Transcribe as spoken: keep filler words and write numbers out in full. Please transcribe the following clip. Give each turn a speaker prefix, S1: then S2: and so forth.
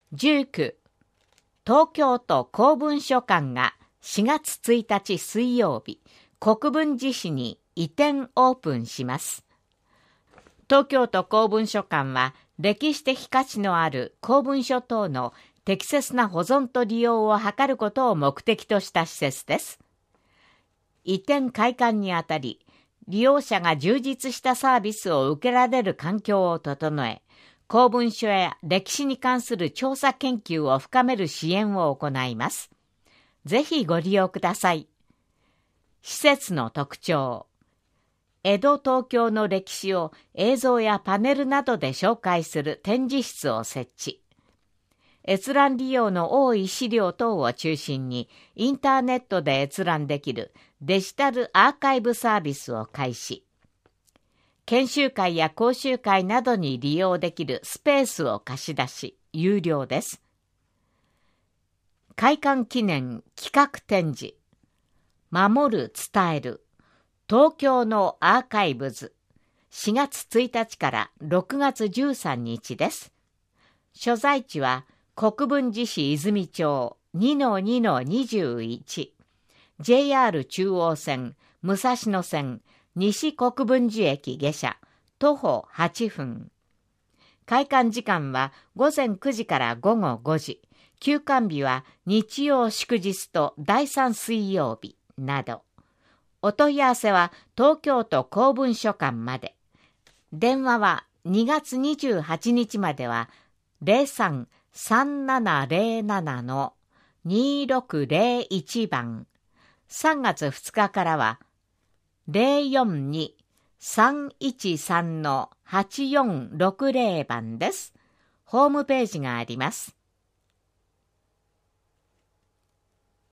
S1: じゅうく、東京都公文書館がしがつついたち水曜日、国分寺市に移転オープンします。東京都公文書館は歴史的価値のある公文書等の適切な保存と利用を図ることを目的とした施設です。移転開館にあたり、利用者が充実したサービスを受けられる環境を整え、公文書や歴史に関する調査研究を深める支援を行います。ぜひご利用ください。施設の特徴。江戸東京の歴史を映像やパネルなどで紹介する展示室を設置。閲覧利用の多い資料等を中心にインターネットで閲覧できるデジタルアーカイブサービスを開始。研修会や講習会などに利用できるスペースを貸し出し、有料です。開館記念企画展示。守る伝える東京のアーカイブズ、しがつついたちからろくがつじゅうさんにちです。所在地は国分寺市泉町 にのにのにじゅういち、ジェイアール 中央線、武蔵野線、西国分寺駅下車、徒歩はっぷん。開館時間はごぜんくじからごごごじ、休館日は日曜祝日とだいさん水曜日など。お問い合わせは東京都公文書館まで。電話はにがつにじゅうはちにちまでは ゼロさん さんななゼロなな のにろくゼロいち 番。さんがつふつかからはゼロよんに さんいちさん のはちよんろくゼロ番です。ホームページがあります。